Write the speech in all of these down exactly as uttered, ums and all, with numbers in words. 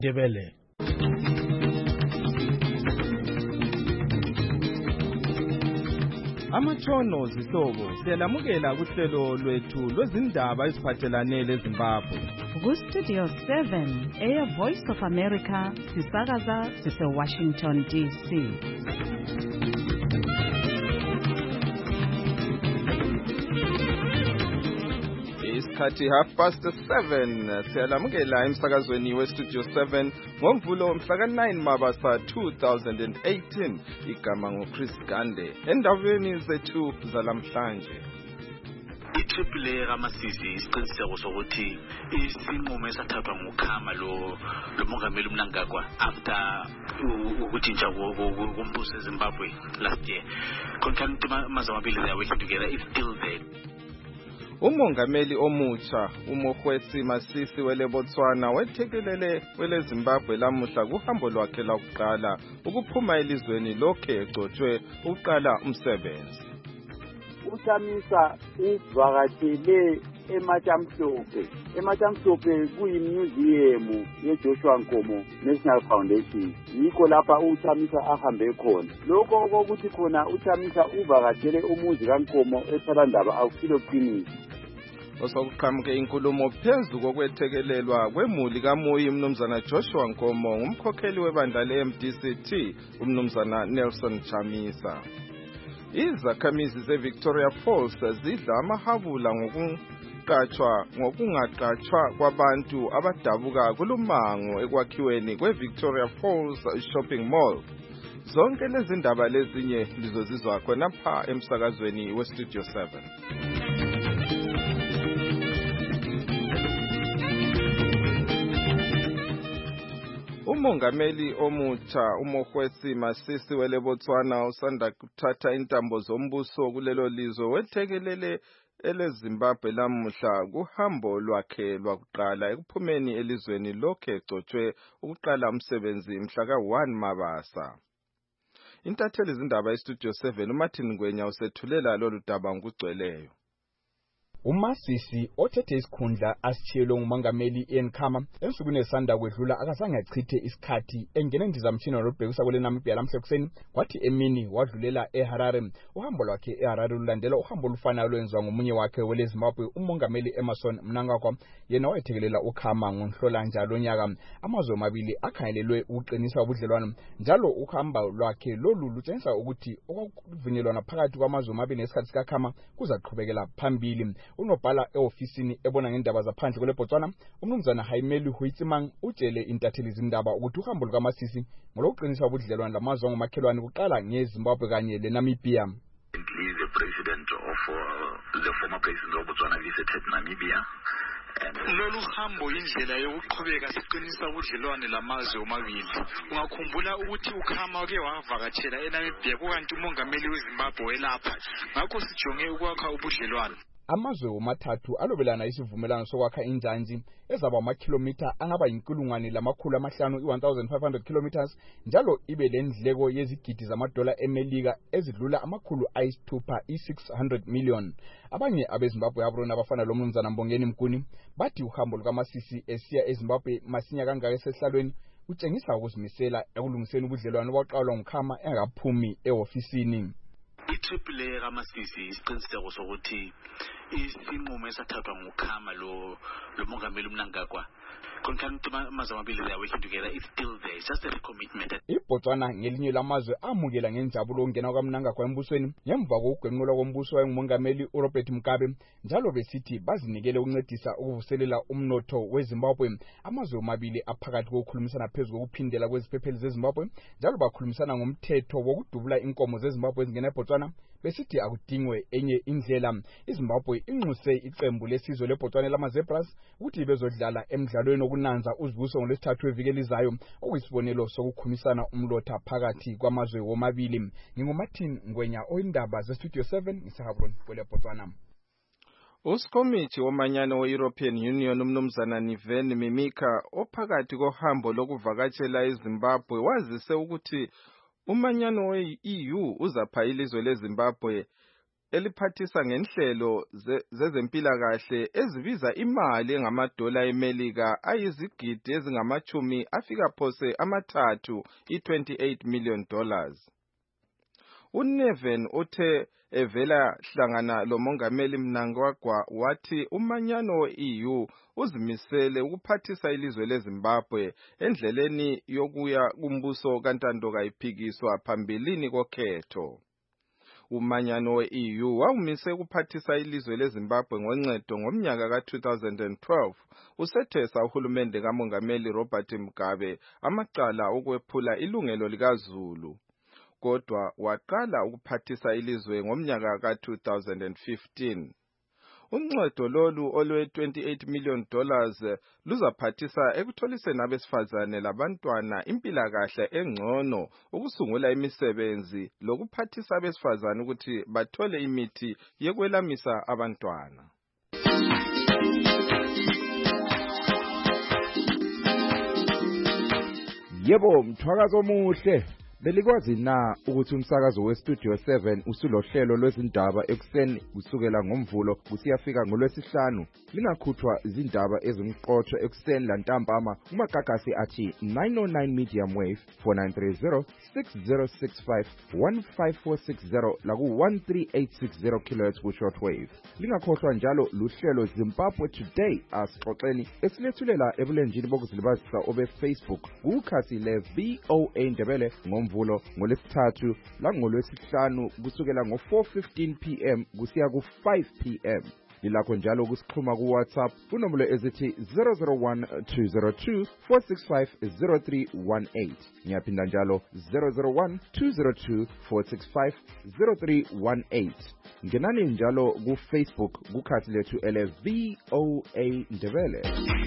Ndebele. Amatshono zihlobo siyalamukela kuhlelo lwethu lwezindaba eziphathelane leZimbabwe. Ku-Studio seven, Air Voice of America, sisakaza sise-Washington D C. Isikhathi half past seven siyalamukela emsakazweni we-Studio seven ngoMvulo mhla nine Mabasa two thousand eighteen. Igama ngoChris Gande. Endabeni zethu zalamhlanje. Itriple kaMasisi isiqiniseko sokuthi isinqumo esathathwa nguKhama lo lomongameli uMnangagwa after ukuthi nje kombuso eZimbabwe last year. Concurrent amazamabili they are working together is still there. Umongameli omutsha uMokgweetsi Masisi wele Botswana wethekelele wele Zimbabwe lamuhla kuhambo lwakhe lokuqala ukuphuma elizweni lokhe egcotshwe uqala umsebenzi. Uchamisa uvakatshele eMatshamhlophe. eMatshamhlophe kuyimuseum yeJoshua Nkomo National Foundation. Yikho lapha uChamisa ahambe khona. Lokho okokuthi khona uChamisa uvakatshele umuzi kaNkomo eThalandaba awusilo qiniso. Osokuqhamuke inkulumo phezu kokwethekelelwa kwemuli kaMoyi umnumzana Joshua Nkomo ngumkhokheli webandla le-M D C T umnumzana Nelson Chamisa. Izakhamizi zeVictoria Falls zidla amahabula ngokuqatshwa ngokungaqatshwa kwabantu abadabuka kulumango ekwakhiweni kweVictoria Falls Shopping Mall. Zonke lezi ndaba lezinye lizozizwa khona pha emsakazweni weStudio seven. Umongameli omutsha uMokgweetsi Masisi wele Botswana usanda kuthatha intambo zombuso kulelo lizwe wethekelele ele Zimbabwe lamuhla kuhambo lwakhe lwakuqala ekuphumeni elizweni lokhe egcotshwe ukuqala umsebenzi mhla ka one Mabasa. Intatheli izindaba eStudio seven uMartin Ngwenya usethulela lolu daba ngokugcweleyo. uMasisi othethe isikhundla asitshiyelwe ngumongameli Ian Khama ensukwini esanda kwedlula akazange achithe isikhathi engene endizamtshini olubhekisa kwele Namibia lamhla ekuseni kwathi emini wadlulela eHarare. Uhambo lwakhe eHarare lulandela uhambo olufanayo olwenziwa ngomunye wakhe wele Zimbabwe umongameli Emmerson Mnangagwa yena wayethekelela uKhama ngoNhlolanja lonyaka. Amazwe amabili akhangelelwe ukuqinisa ubudlelwano njalo uhambo lwakhe lolu lutshengisa ukuthi okuvunyelwana phakathi kwamazwe amabili ngesikhathi sikaKhama kuzaqhubekela phambili. Unobhala eofisini ebona ngendaba zaphandle kwele Botswana umnumzana Haimeli Huitsimang utshele intatheli izindaba ukuthi uhambo lukaMasisi ngolokuqinisa ubudlelwano lamazwe ngomakhelwane kuqala ngeZimbabwe kanye leNamibia. The president of uh, the former president of Botswana visited Namibia. Lolu hambo indlela yokuqhubeka siqinisa ubudlelwane lamazwe omabili. Ungakhumbula ukuthi uKhama ke wavakatshela eNamibia kukanti umongameli weZimbabwe welapha. Ngakho sijonge ukwakha ubudlelwano. Amazwe omathathu alobelana isivumelano sokwakha injanji ezaba amakhilomitha angaba inkulungwane lamakhulu amahlanu one thousand five hundred kilometers njalo ibe lendleko yezigidi zamadola eMelika ezidlula amakhulu ayisithupha i-six hundred million. Abanye abeZimbabwe abrona abafana lo mnumzana Mbongeni Mkuni bathi uhambo lukaMasisi esiya eZimbabwe masinya kangaka esehlalweni utshengisa ukuzimisela ekulungiseni ubudlelwano okwaqalwa nguKhama engaphumi eofisini. Itriple kaMasisi isiqiniseko sokuthi isinqumo esathathwa nguKhama lo lomongameli uMnangagwa concurrent amazamabili they are working together is still there. It's just a commitment. iBotswana ngelinye lamazwe amukela ngenjabulo ongena kwaMnangagwa embusweni ngemva kokugwenqulwa kombuso wayengumongameli uRobert Mugabe njalo besithi bazinikele ukuncedisa ukuvuselela umnotho weZimbabwe. Amazwe omabili aphakathi kokukhulumisana phezulu kokuphindela kweziphepheli zeZimbabwe njalo bakhulumisana ngomthetho wokudubula inkomo zeZimbabwe ezingena eBotswana besithi akudingwe enye indlela. iZimbabwe inxuse iqembu lesizwe leBotswana lamaZebras ukuthi bezodlala emidlalweni okunanza uzibuso ngolesithathu evikelizayo okuyisibonelo sokukhumisana umlotha phakathi kwamazwe womabili. NginguMartin Ngwenya oyindaba zeStudio seven ngiseHabron kwele Botswana. Usikomiti womanyano we-European Union umnumzana Niven Mimika ophakathi kohambo lokuvakatshela eZimbabwe wazise ukuthi umanyano we-E U uzapha ilizwe leZimbabwe eliphathisa ngenhlelo zezempilakahle ezibiza imali engamadola eMelika ayizigidi ezingamachumi afika phose amathathu i-twenty-eight million dollars. uNeven uthe evela hlangana lomongameli Mnangagwa wathi umanyano we-E U uzimisele ukuphathisa ilizwe leZimbabwe endleleni yokuya kumbuso kantando kayiphikiswa phambilini kokhetho. Umanyano we-E U wawumise ukuphathisa ilizwe leZimbabwe ngoncedo ngomnyaka ka two thousand twelve usethesa uhulumende kamongameli Robert Mugabe amacala okwephula ilungelo likaZulu. Kodwa waqala ukuphathisa ilizwe ngomnyaka ka two thousand fifteen. Uncedo lolu olwe twenty-eight million dollars luzaphathisa ekutholiseni abesifazane labantwana impilakahle engcono, ukusungula imisebenzi lokuphathisa abesifazane ukuthi bathole imithi yekwelamisa abantwana. Yebo, mthwakazo omuhle. Belikwazi na ukuthi umsakazo weStudio seven usulohlelo lwezindaba ekuseni kusukela ngomvulo kusiyafika ngolwesihlanu? Lingakhuthwa izindaba ezimqotho ekuseni lantambama kumagagasi athi nine oh nine medium wave four nine three zero six zero six five one five four six zero laku one three eight six zero kilohertz ku shortwave. Lingakhohlwa njalo luhlelo Zimbabwe Today asixoxeni esilethulela ebulenjini bokuzilibazisa obe Facebook kukhasi le V O A Ndebele ngomvulo ngolesithathu langolwesihlanu kusukela ngo four fifteen p m kusiya ku five p m. Lilakho njalo kusixhuma ku WhatsApp kunombolo ezithi zero zero one two zero two four six five zero three one eight. Ngiyaphinda njalo zero zero one two zero two four six five zero three one eight. Ngenani njalo ku Facebook kukhasi lethu ele V O A Ndebele.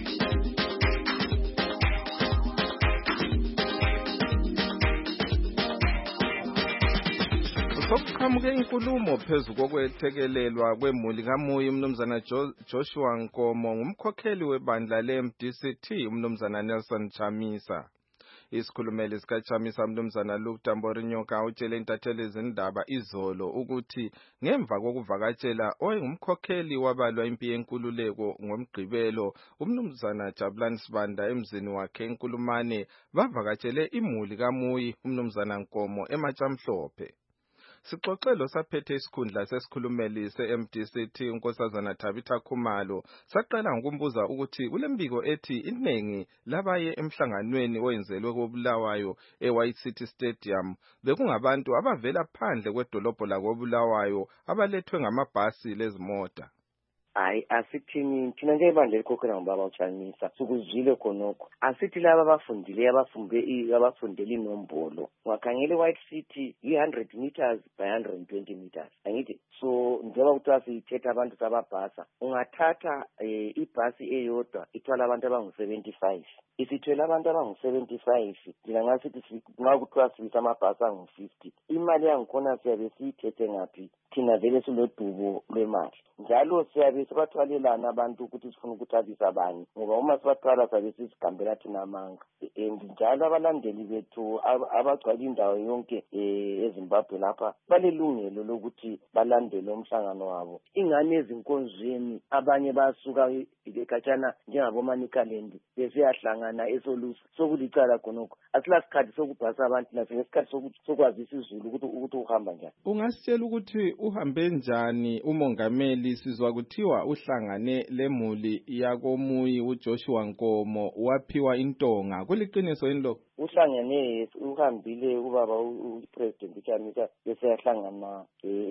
Sokuqhamuke inkulumo phezu kokwethekelelwa kwemuli kaMuyi umnumzana Joshua Nkomo ngumkhokheli webandla le-M D C T umnumzana Nelson Chamisa. Isikhulumeli sikaChamisa umnumzana Luke Tamborinyoka utshele intatheli izindaba izolo ukuthi ngemva kokuvakatshela owayengumkhokheli wabalwa impi yenkululeko ngomgqibelo umnumzana Jabulani Sibanda emzini wakhe eNkulumane bavakatshele imuli kaMuyi umnumzana Nkomo eMatshamhlophe. Sixoxelo saphethe isikhundla sesikhulumeli se-M D C T unkosazana Tabitha Khumalo saqala ngokumbuza ukuthi kulembiko ethi iningi labaye emhlanganweni oyenzelwe koBulawayo eWhite City Stadium bekungabantu abavela phandle kwedolobho lakoBulawayo abalethwe ngamabhasi lezimota. Hayi asithini thina njebandla elikhokhela ngobaba uChamisa sikuzwile khonokho asithi laba abafundile abafunde abafundele inombolo ungakhangela eWhite City one hundred meters by one hundred twenty meters angithi so njengoba kuthiwa sithetha abantu sababhasa ungathatha eh, ibhasi eyodwa ithwala abantu abangu seventy-five isithwele abantu abangu seventy-five thina ngasithi ngakuthiwa sibisa amabhasi angu fifty imali yangikhona siyabe siyithethe ngaphi thina vele silodubo lwemali njalo siyabe sibathwalelana abantu ukuthi sifuna ukuthabisa abanye ngoba uma sibathwala sabe sisigambela thina amanga and njalo abalandeli bethu abagcwala indawo yonke eZimbabwe lapha balelungelo lokuthi balandele umhlangano wabo ingane ezinkonzweni abanye basuka ekhatshana njengabo Manicaland besiyahlangana eSolusi sokulicala khonokho asilasikhathi sokubhasa abantu nasesikhathi sokwazisa izulu ukuthi ukuthi uhamba njani. Ungasitshela ukuthi uhambe njani umongameli sizwa kuthiwa uhlangane lemuli yakoMuyi uJoshua Nkomo waphiwa intonga kuliqiniso yini lo? Uhlangene uhambile ubaba uPresident uChamisa beseyahlangana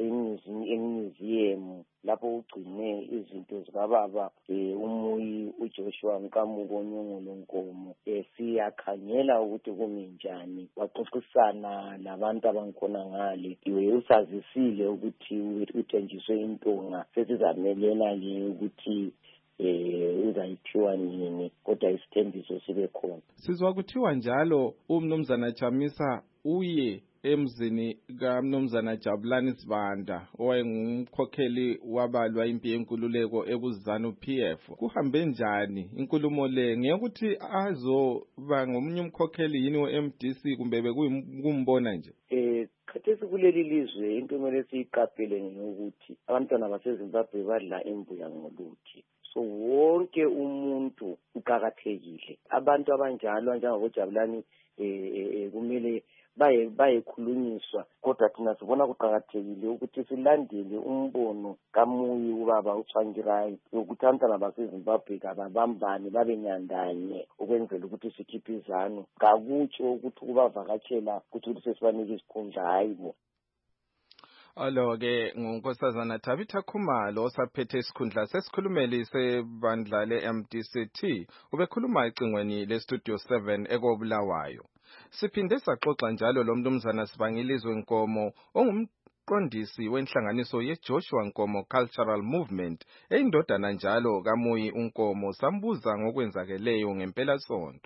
emuseum lapho ugcine izinto zikababa uMuyi uJoshua Nkamuko Nyongolo Nkomo siyakhangela ukuthi kumi njani waxoxisana labantu abangikhona ngale iwe usazisile ukuthi uthenjiswe intonga sesizamelela le ukuthi eh uzayithiwa nini kodwa isithembiso sibe khona. Sizwa kuthiwa njalo umnumzana Chamisa uye emzini kaMnumzana Jabulani Sibanda owayengumkhokheli wabalwa impi yenkululeko ebuZanu P F. Kuhambe njani inkulumo le ngeyokuthi azoba ngomunye umkhokheli yini we-M D C kumbe bekuyimbona nje? Eh khathesi kuleli lizwe into kumele siyiqaphele ngokuthi abantwana baseZimbabwe badla imbuya ngoluthi. So wonke umuntu uqhakathekile. Abantu abanjalo njengabojabulani eh kumele baye bayekhulunyiswa, kodwa thina sibona kuqhakathekile ukuthi silandele umbono kaMuyi ubaba uTsvangirai ukuthi abantwana baseZimbabwe kababambane babe nyandanye ukwenzela ukuthi sikhiphe izanu. Kakutsho ukuthi kubavakatshela ukuthi sesibanike isikhundla hayibo. Alo-ke ngunkosazana Tabitha Khumalo osaphethe isikhundla sesikhulumeli sebandla le-M D C T ubekhuluma ecingweni le-Studio seven ekobulawayo. Siphinde saxoxa njalo lo mnumzana Sibangilizwe Nkomo ongumqondisi wenhlanganiso ye-Joshua Nkomo Cultural Movement eyindodana njalo kaMuyi uNkomo. Sambuza ngokwenzakeleyo ngempela sonto.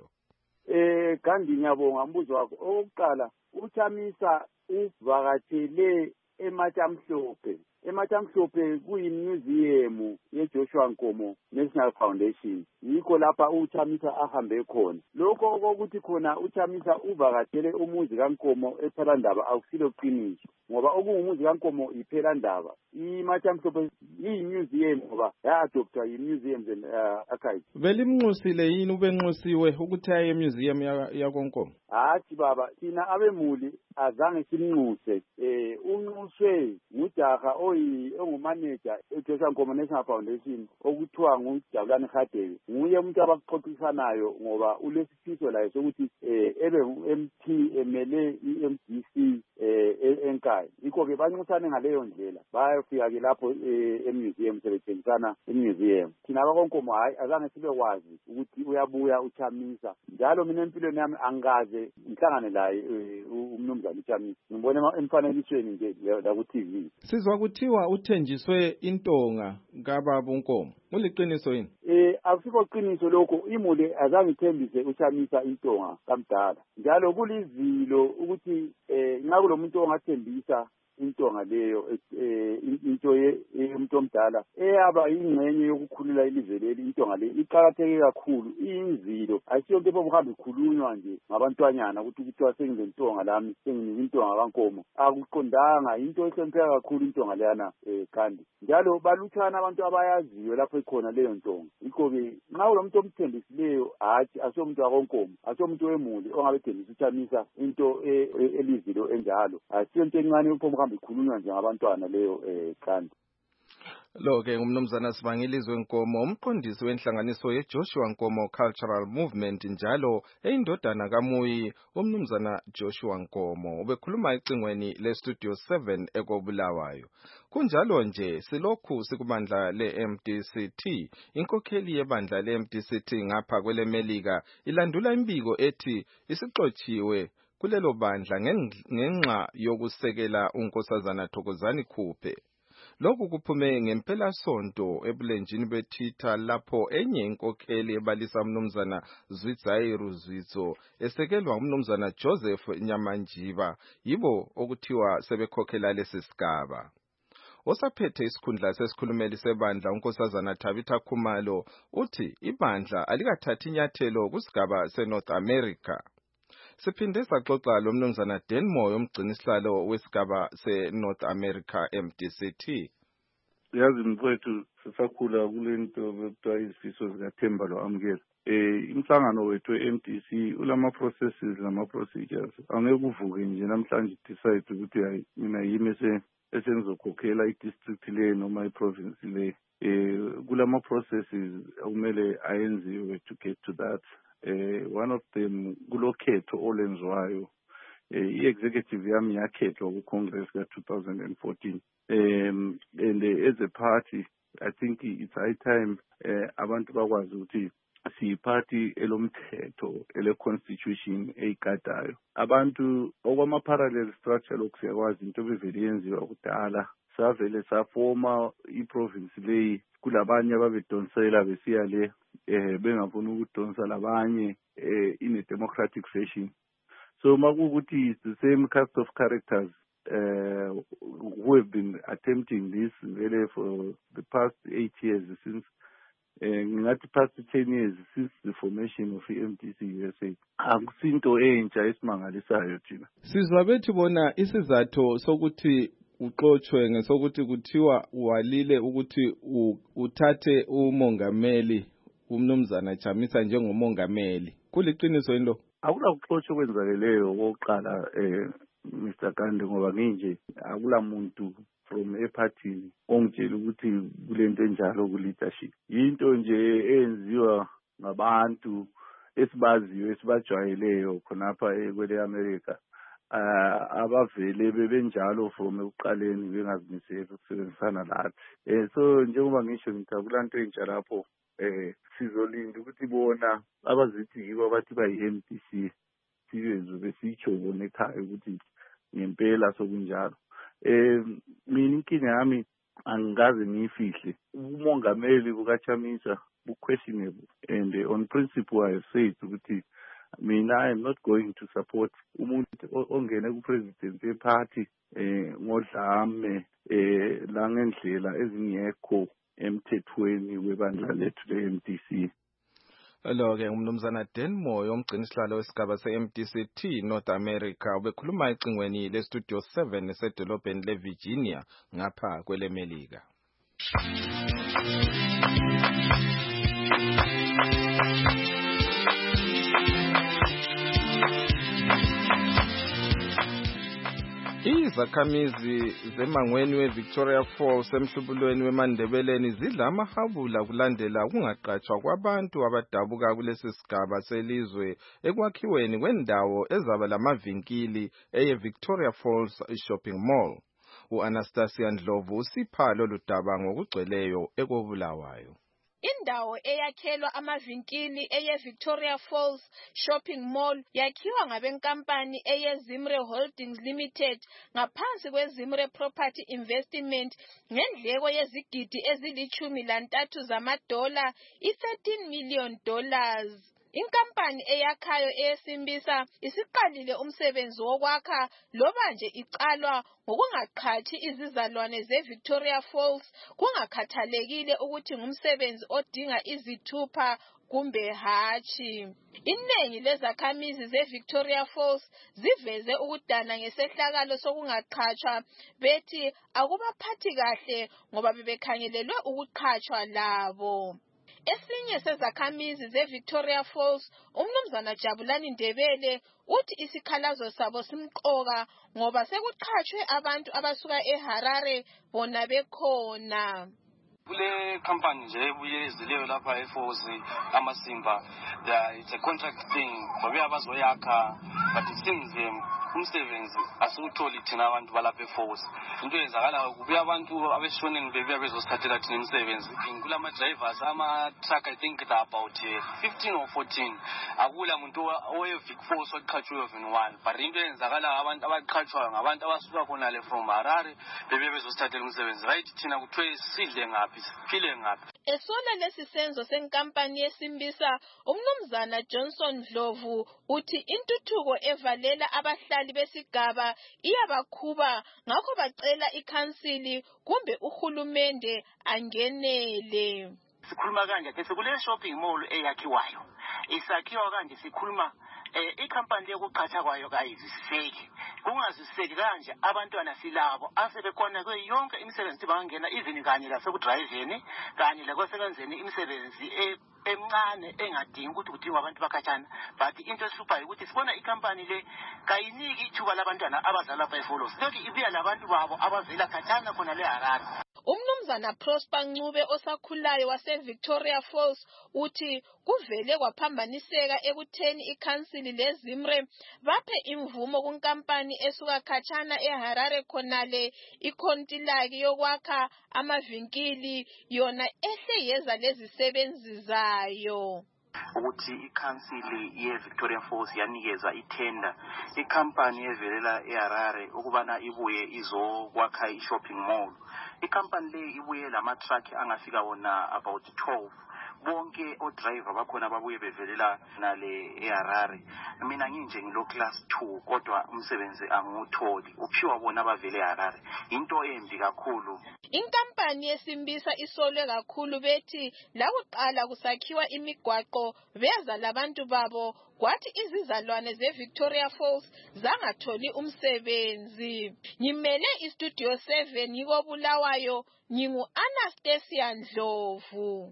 Eh Gandhi ngiyabonga umbuzo wakho. Okokuqala uThamisa uvakatshele eMatshamhlophe. eMatshamhlophe kuyimuseum yeJoshua Nkomo National Foundation. Yikho lapha uThamisa ahambe khona. Lokho okokuthi khona uThamisa uvakatshele umuzi kaNkomo ePhelandaba akusilo qiniso, ngoba okungumuzi kaNkomo iPhelandaba. iMatshamhlophe yimuseum ngoba ya-adoptwa yi-Museums and uh, Archives. Belimnxusile yini ubenxusiwe ukuthi aye emuseum yakoNkomo? Hathi baba, thina abemuli azange simnxuse. Eh unxuswe ngujaha oyi ongumanager eJoshua Nkomo National Foundation okuthiwa nguJabulani Khadebe. Nguye umuntu abaxoxisanayo ngoba ulesifiso laye sokuthi eh ebe ngu-M P emele i-M D C eh eNkayi. Yikho ke banxusane ngaleyo ndlela bayafika ke lapho emuseum sebethengisana emuseum. Thina abakoNkomo hayi azange sibekwazi ukuthi uyabuya uThamisa. Njalo mina empilweni yami angaze ngihlangane laye umnumzana uThamisa. Ngibone emfanekisweni nje la ku T V. Sizwa kuthiwa uthenjiswe intonga kababa uNkomo. Uliqiniso yini? Eh akusiko qiniso lokho. Imuli azange ithembise uThamisa intonga kamdala. Njalo kulizilo ukuthi eh nxa kulomuntu ongathembisa intonga leyo into yomuntu omdala eyaba ingcenye yokukhulula ilizwe leli. Intonga le iqhakatheke kakhulu, iyinzilo, ayisiyo into ebuhambe ikhulunywa nje ngabantwanyana ukuthi kuthiwa sengize intonga lami, senginika intonga kaNkomo. Akuqondanga, into ehlonipheka kakhulu intonga leyana kandi. Njalo balutshana abantu abayaziyo lapho ikhona leyo ntonga. Yikho ke nxa ulomuntu omthembisileyo hathi asomuntu wakoNkomo, asomuntu wemuli ongabe thembisa uThamisa into elizilo enjalo, ayisiyo into encane upho ikhulunywa nje ngabantwana leyo eh kandi. Lo-ke ngumnumzana Sibangilizwe Nkomo umqondisi wenhlanganiso ye-Joshua Nkomo Cultural Movement njalo eyindodana kaMuyi umnumzana Joshua Nkomo. Ubekhuluma ecingweni le-Studio seven ekobulawayo. Kunjalo nje silokhu sikubandla le-M D C T. Inkokheli yebandla le-M D C T ngapha kwelemelika ilandula imbiko ethi isixotshiwe kulelo bandla ngenxa yokusekela unkosazana Thokozani Khuphe. Lokhu kuphume ngempela sonto ebulenjini beTwitter lapho enye inkokheli ebalisa umnumzana Zwitsairu Zwitso esekelwa umnumzana Joseph Nyamanjiba yibo okuthiwa sebekhokhela lesi sigaba. Osaphethe isikhundla sesikhulumeli sebandla unkosazana Tabitha Khumalo uthi ibandla alikathathi inyathelo kusigaba seNorth America. Siphinde saxoxa lo mnumzana Denmo umgcinisihlalo wesigaba seNorth America M D C T. Yazi mfowethu sisakhula kulento bekuthiwa izifiso zikaThemba lo-amukela. Eh imhlangano wethu e-M D C ulama processes nama procedures. Angeke uvuke nje namhlanje decide ukuthi hayi mina yimi esengizokhokhela i-district le noma i-province le. Eh kulama processes okumele ayenziwe to get to that. Uh, one of them kulokhetho olenzwayo i-executive yami yakhethwa ku-Congress ka two thousand fourteen um, and uh, as a party I think it's high time uh, abantu bakwazi ukuthi siyiphathi elomthetho ele-constitution eyigadayo. Abantu okwama-parallel structure lokhu siyakwazi into bevele yenziwa kudala, savele safoma i-province leyi kulabanye ababedonsela besiya le eh bengafuna ukudonsa labanye eh in a democratic fashion. So makukuthi it's the same cast of characters uh, who have been attempting this really for the past eight years since eh ngingathi past ten years since the formation of i-M D C U S A akusinto entsha esimangalisayo thina. Sizwa bethi bona isizathu sokuthi uxoxwe ngesokuthi kuthiwa walile ukuthi uthathe umongameli umnumzana Chamisa njengomongameli. Kuliqiniso yini lo? Akula kuxoxa okwenzakeleyo oqala eh Mister Gandhi ngoba nginje akula muntu from epartini ongitshela ukuthi kulento enjalo ku leadership. Into nje eyenziwa ngabantu esibaziyo esibajwayeleyo khonapha kwele America. Uh, abavele bebenjalo from ekuqaleni bengazimiseli ukusebenzisana lathi. Eh so njengoba ngisho ngithabula into entsha lapho eh sizolinda ukuthi bona abazithi yibo abathi bayi-M D C sibezo besitsho bona ekhaya ukuthi ngempela sokunjalo. Eh mina inkinga yami angikaze ngiyifihle. Umongameli bukaChamisa bu questionable and uh, on principle I have said ukuthi mina I am not going to support umuntu ongene ku president ye party eh ngodlame eh la ngendlela ezingekho emthethweni webandla lethu le-M D C. Hello ke umnumzana Dan Moyo umgcinisihlalo wesigaba se-M D C T North America ubekhuluma ecingweni le Studio seven esedolobheni leVirginia ngapha kwele Melika. Izakhamizi zemangweni weVictoria Falls emhlubulweni weMandebeleni zidla amahabula kulandela kungaqatshwa kwabantu abadabuka kulesi sigaba selizwe ekwakhiweni kwendawo ezaba lamavinkili eyeVictoria Falls Shopping Mall. U-Anastasia Ndlovu usipha lolu daba ngokugcweleyo ekobulawayo. Indawo eyakhelwa amavinkili eye-Victoria Falls Shopping Mall yakhiwa ngabenkampani eye-Zimre Holdings Limited ngaphansi kwe-Zimre Property Investment ngendleko yezigidi ezilithumi lantathu zamadola i-thirteen million dollars. Inkampani eyakhayo eyesimbisa isiqalile umsebenzi wokwakha loba nje icalwa ngokungaqhathi izizalwane ze-Victoria Falls kungakhathalekile ukuthi ngumsebenzi odinga izithupha kumbe hatshi. Iningi lezakhamizi ze-Victoria Falls ziveze ukudana ngesehlakalo sokungaqhatshwa bethi akubaphathi kahle ngoba bebekhangelelwe ukuqhatshwa labo. Esinye sezakhamizi ze-Victoria Falls, umnumzana Jabulani Ndebele, uthi isikhalazo sabo simqoka ngoba sekuqhatshwe abantu abasuka eHarare bona bekhona. Kule company nje ebuyezileyo lapha eFalls amasimba, it's a contract thing ngoba abazoyakha but it seems um, umsebenzi asiwutholi thina abantu balapha eFalls. Into yenzakala kubuya abantu abeshoneni bebuya bezosithathela thina imisebenzi. Kulama drivers ama truck I think that about fifteen or fourteen. Akula muntu oyeVic Falls oqhatshwe even one. But into yenzakala abantu abaqhatshwa ngabantu abasuka khona le from Harare bebuya bezosithathela imisebenzi. Right thina kuthiwe sidle ngaphi siphile ngaphi. Esona lesi senzo senkampani yesimbisa umnumzana Johnson Ndlovu uthi intuthuko evalela abahlali besigaba iyabakhuba ngakho bacela ikhansili kumbe uhulumende angenele. Sikhuluma kanje ke sekule shopping mall eyakhiwayo isakhiwa kanje sikhuluma eh icompany yokuqhatha kwayo kayiziseki kungaziseki kanje abantwana silabo asebekona kwe yonke imisebenzi bangena even kanye la sekudriveni kanye la kwasebenzeni imisebenzi emncane engadingi ukuthi kudingwa abantu bakhatshana but into ehluphayo ukuthi sibona icompany le kayiniki ithuba labantwana abazala lapha eFalls lokho ibuya labantu babo abavela khatshana khona le Harare. Umnumzana Prosper Ncube osakhulayo wase-Victoria Falls uthi kuvele kwaphambaniseka ekutheni ikhansili lezimre baphe imvumo kunkampani esuka khatshana eHarare khonale ikhontilaki yokwakha amavinkili yona ehle yeza lezisebenzi zayo. Ukuthi ikhansili ye-Victoria Falls yanikeza itenda ikhampani evelela eHarare ukubana ibuye izokwakha i-shopping mall. Ikhampani le ibuye lama truck angafika wona about twelve bonke odriver bakhona babuye bevelela nale eHarare. Mina nginje ngilo class two kodwa umsebenzi angiwutholi, uphiwa bona abavele eHarare. Into embi kakhulu. Inkampani yesimbisa isolwe kakhulu bethi lakuqala kusakhiwa imigwaqo beza labantu babo kwathi izizalwane zeVictoria Falls zangatholi umsebenzi. Ngimele iStudio seven yiko Bulawayo, ngingu Anastasia Ndlovu.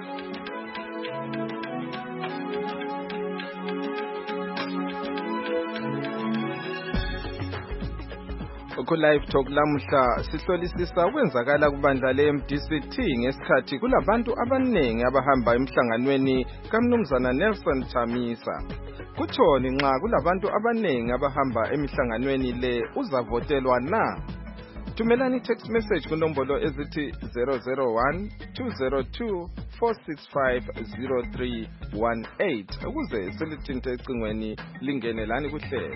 Ku live talk lamhla sihlolisisa ukwenzakala kubandla le-M D C T ngesikhathi kulabantu abaningi abahamba emhlanganweni kaMnumzana Nelson Chamisa. Kuthoni nxa kulabantu abaningi abahamba emhlanganweni le uzavotelwa na? Thumelani text message kunombolo ezithi zero zero one two zero two four six five zero three one eight ukuze silithinte ecingweni lingene lani kuhlelo.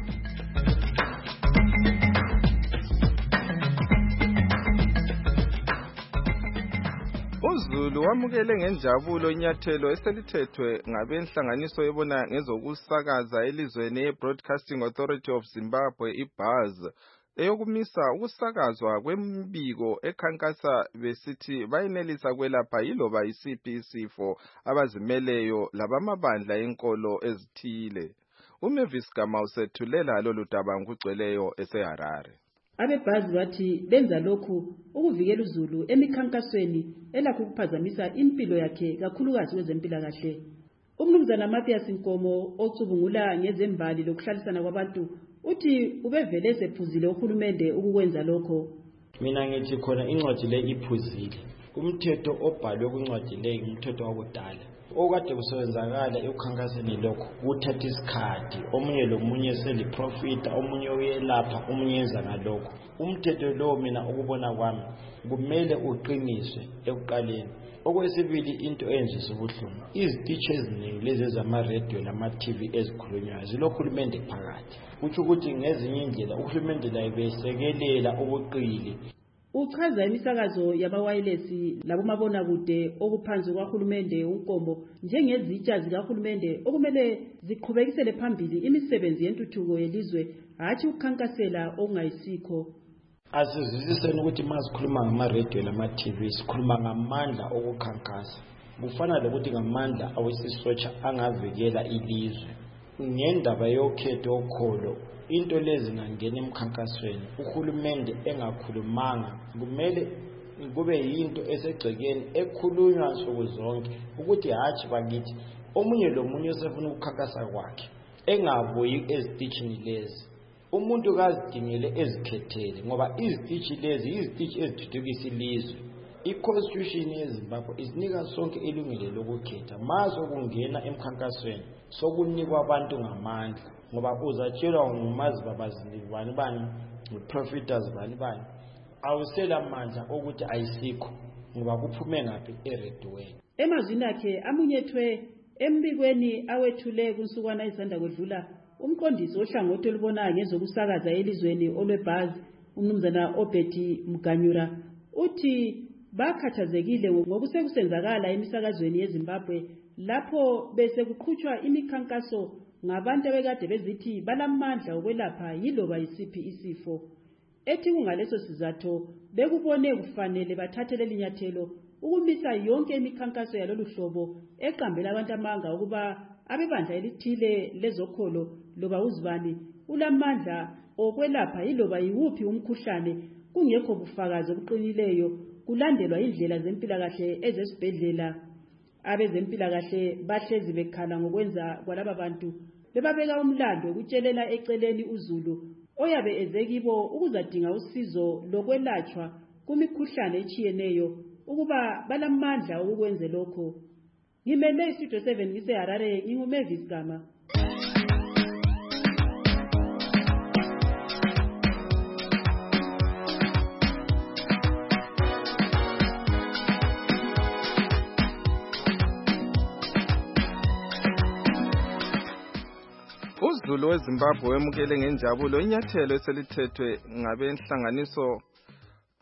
uZulu wamukele ngenjabulo inyathelo eselithethwe ngabenhlanganiso ebona ngezokusakaza elizweni ye-Broadcasting Authority of Zimbabwe I B A Z eyokumisa ukusakazwa kwembiko ekhankasa besithi bayenelisa kwelapha yiloba isiphi isifo abazimeleyo labamabandla enkolo ezithile. uMavis Gama usethulela lolu daba ngokugcweleyo eseHarare. Abebhazi bathi benza lokhu ukuvikela uZulu emikhankasweni elakho ukuphazamisa impilo yakhe kakhulukazi kwezempilakahle. Umnumzana Mathias Nkomo ocubungula ngezembali lokuhlalisana kwabantu uthi ubevele esephuzile uhulumende ukukwenza lokho. Mina ngithi khona incwadi le iphuzile. Umthetho obhalwe kwincwadi le umthetho wakudala. Okade kusebenzakala ekukhankaseni lokho uthatha isikhathi omunye lomunye seliprofita omunye uyelapha omunye enza ngalokho. Umthetho lo mina ukubona kwami kumele uqiniswe ekuqaleni. Okwesibili into enje sobuhlungu izitishi eziningi lezi zama radio nama T V ezikhulunywayo zilohulumende phakathi. Kuthi ukuthi ngezinye indlela uhulumende la besekelela ubuqili. Uchaza imisakazo yama-wireless labomabona kude okuphansi kwahulumende uNkombo njengezitsha zikahulumende okumele ziqhubekisele phambili imisebenzi yentuthuko yelizwe hathi ukukhankasela okungayisikho. Asizwisiseni ukuthi masikhuluma ngama-radio nama-T V sikhuluma ngamandla okukhankasa. Kufana lokuthi ngamandla awesisotsha angavikela ilizwe. Ngendaba yokhetho okholo into lezi ngangena emkhankasweni uhulumende engakhulumanga kumele kube yinto esegcekeni ekhulunywa nsuku zonke ukuthi hathi bakithi omunye lomunye osefuna ukukhankasa kwakhe engabuyi ezitishini lezi. Umuntu kazidingele ezikhethele ngoba izitishi lezi izitishi ezithuthukisa ilizwe. I-Constitution yeZimbabwe isinika sonke ilungelo lokukhetha maso kungena emkhankasweni sokunikwa abantu ngamandla ngoba uzatshelwa ngumazi babazini bani bani uprofiters bani bani awusela amandla ukuthi ayisikho ngoba kuphume ngapi eredweni. Emazwini akhe amunyethwe embikweni awethule kunsukwana izanda kwedlula umqondisi ohlangothi olubona ngezokusakaza elizweni olwebhazi umnumzana Obeti Mganyura uthi bakhathazekile ngokusekusenzakala emisakazweni yeZimbabwe lapho bese kuqhutshwa imikhankaso ngabantu abekade bezithi balamandla okwelapha yiloba isiphi isifo. Ethi kungaleso sizatho bekubone kufanele bathathele linyathelo ukumisa yonke imikhankaso yalolu hlobo eqambela abantu amanga ukuba abebandla elithile lezokholo loba uzibani ulamandla okwelapha yiloba yiwuphi umkhuhlane kungekho bufakazi obuqinileyo kulandelwa indlela zempilakahle ezesibhedlela. Abezempilakahle bahlezi bekhala ngokwenza kwalaba bantu bebabeka umlando ukutshelela eceleni uZulu oyabe ezekibo ukuzadinga usizo lokwelatshwa kumikhuhlane etshiyeneyo ukuba balamandla ukwenza lokho. Ngimele iStudio seven ngiseHarare nginguMavis Gama. uZulu weZimbabwe wemukele ngenjabulo inyathelo eselithethwe ngabenhlanganiso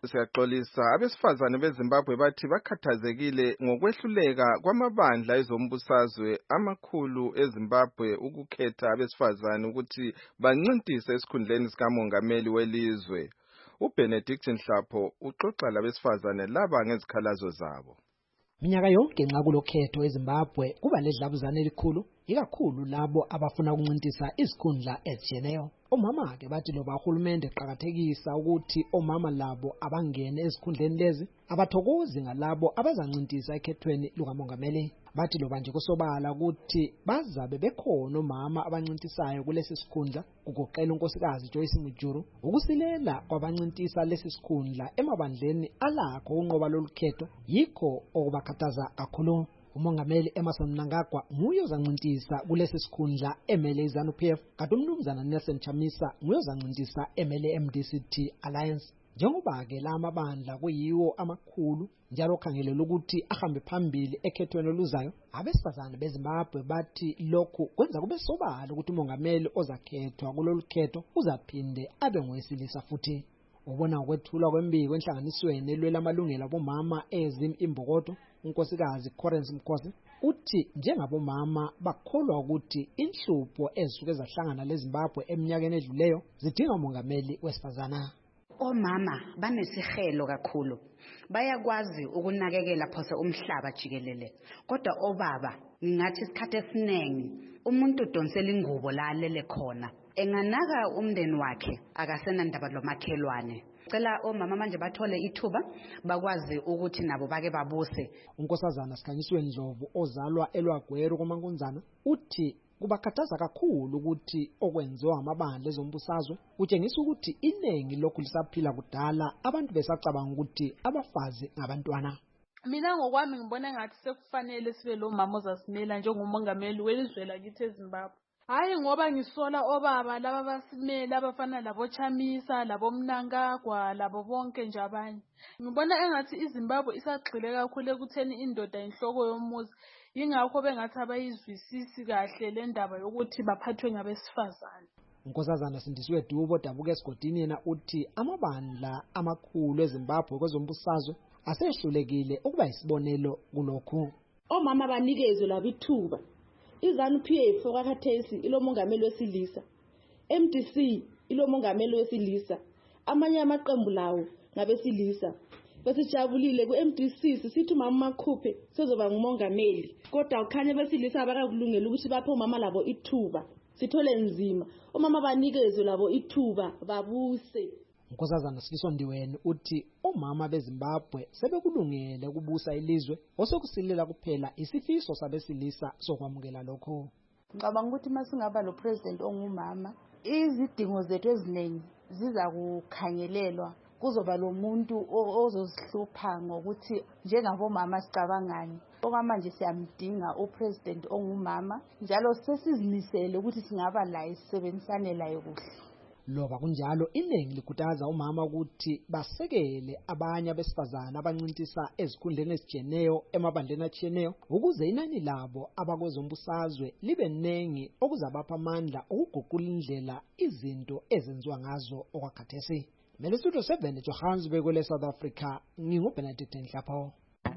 Siyaxolisa abesifazane beZimbabwe bathi bakhathazekile ngokwehluleka kwamabandla ezombusazwe amakhulu eZimbabwe ukukhetha abesifazane ukuthi bancintise esikhundleni sikamongameli welizwe. uBenedict Nhlapho uxoxa labesifazane laba ngezikhalazo zabo. Minyaka yonke nxa kulokhetho eZimbabwe kuba ledlabuzane elikhulu ikakhulu labo abafuna ukuncintisa isikhundla ezitshiyeneyo. Omama ke bathi loba uhulumende eqhakathekisa ukuthi omama labo abangene esikhundleni lezi abathokozi ngalabo abazancintisa ekhethweni lukamongameli. Bathi loba nje kusobala ukuthi bazabe bekhona omama abancintisayo kulesi sikhundla kugoqela unkosikazi Joyce Mujuru ukusilela kwabancintisa lesi sikhundla emabandleni alakho unqoba lolukhetho yikho okubakhathaza kakhulu. Umongameli Emmerson Mnangagwa nguye ozancintisa kulesi sikhundla emele iZANU-P F kanti umnumzana Nelson Chamisa nguye ozancintisa emele M D C T Alliance. Njengoba ke la mabandla kuyiwo amakhulu njalo khangelelwa ukuthi ahambe phambili ekhethweni oluzayo, abesifazane beZimbabwe bathi lokhu kwenza kube sobala ukuthi umongameli ozakhethwa kulolu khetho uzaphinde abe ngowesilisa futhi. Ubona ukwethulwa kwembiko enhlanganisweni elwela amalungelo abomama eZim Imbokodo, unkosikazi Correns Mkhosi uthi njengabomama bakholwa ukuthi inhlupho ezisuke zahlangana leZimbabwe eminyakeni edluleyo zidinga umongameli wesifazana. Omama banesihelo kakhulu, bayakwazi ukunakekela phose umhlaba jikelele, kodwa obaba ngingathi isikhathi esiningi umuntu udonsela ingubo la alele khona, enganaka umndeni wakhe akasena ndaba lomakhelwane. Cela omama manje bathole ithuba bakwazi ukuthi nabo bake babuse. Unkosazana Sikhanyisweni Ndlovu ozalwa eLwagweru koMankunzana uthi kubakhathaza kakhulu ukuthi okwenziwa amabandla ezombusazwe kutshengisa ukuthi iningi lokhu lisaphila kudala abantu besacabanga ukuthi abafazi ngabantwana. Mina ngokwami ngibona ngathi sekufanele sibe lo mama ozasimela njengomongameli welizwe lakithi eZimbabwe. Hayi ngoba ngisola obaba laba basimela abafana labo Chamisa, labo Mnangagwa, labo bonke nje abanye. Ngibona engathi iZimbabwe isagxile kakhulu ekutheni indoda inhloko yomuzi. Ingakho bengathi abayizwisisi kahle le ndaba yokuthi baphathwe ngabesifazane. Unkosazana Sindisiwe Dubo dabuka esigodini yena uthi amabandla amakhulu eZimbabwe kwezombusazwe asehlulekile ukuba isibonelo kulokhu. Omama banikezwe labo ithuba. iZANU-P F okakhathesi ilomongameli wesilisa, M D C ilomongameli wesilisa, amanye amaqembu lawo ngabesilisa. Besijabulile ku-M D C sisithi umama makhuphe sezoba ngumongameli, kodwa ukhanye besilisa abakakulungela ukuthi baphe umama labo ithuba. Sithole nzima omama banikezwe labo ithuba babuse. Unkosazana Sifiso Ndiweni uthi omama beZimbabwe sebekulungele ukubusa ilizwe osekusilela kuphela isifiso sabesilisa sokwamukela lokho. Ngicabanga ukuthi masingaba lo president ongumama izidingo zethu eziningi ziza kukhangelelwa, kuzoba lo muntu ozosihlupha ngokuthi njengabomama sicabangani. Okwamanje siyamdinga upresident ongumama njalo sesizimisele ukuthi singaba laye sisebenzisane laye kuhle. Loba kunjalo iningi likhuthaza umama ukuthi basekele abanye abesifazana abancintisa ezikhundleni ezijeneyo emabandleni achiyeneyo ukuze inani labo abakwezombusazwe libe nengi okuzabapha amandla okuguqula indlela izinto ezenziwa ngazo okwakhathesi. Mele Studio seven Johannesburg kwele South Africa, nginguBenedict Nhlapho.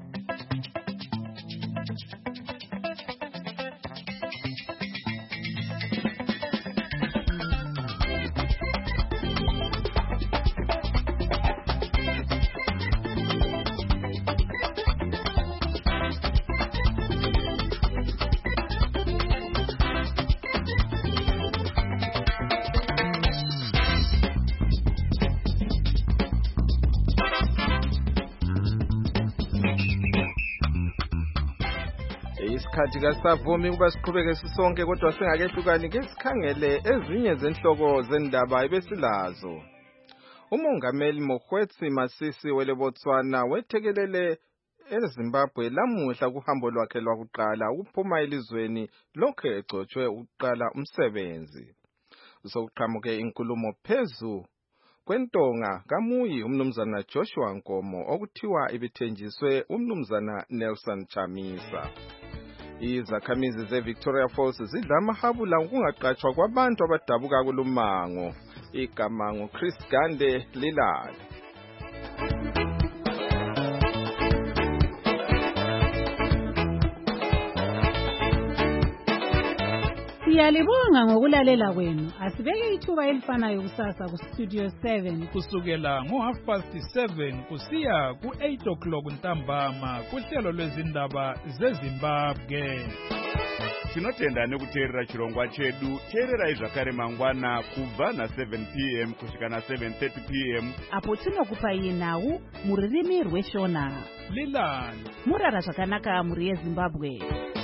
Isikhathi kasavumi kuba siqhubeke sisonke kodwa singakehlukani ke sikhangele ezinye zenhloko zendaba ebesilazo. Umongameli Mokgweetsi Masisi weleBotswana wethekelele eZimbabwe lamuhla kuhambo lwakhe lwakuqala ukuphuma elizweni lokho egcotshwe ukuqala umsebenzi. Usokuqhamuke inkulumo phezu kwentonga kamuyi umnumzana Joshua Nkomo okuthiwa ibithenjiswe umnumzana Nelson Chamisa. Izakhamizi zeVictoria Falls zidla amahabula ukungaqatshwa kwabantu abadabuka kulumango. Igama nguChris Gande Lilala. Siyalibonga ngokulalela kwenu. Asibeke ithuba elifanayo kusasa ku Studio seven kusukela ngo half past seven kusiya ku eight o'clock ntambama kuhlelo lwezindaba zeZimbabwe. Tinotenda nekuteerera chirongwa chedu. Teererai zvakare mangwana kubva na seven p m kusvika na seven thirty p m apo tinokupai nhau muririmi rweshona. Lilani murara zvakanaka muri yeZimbabwe.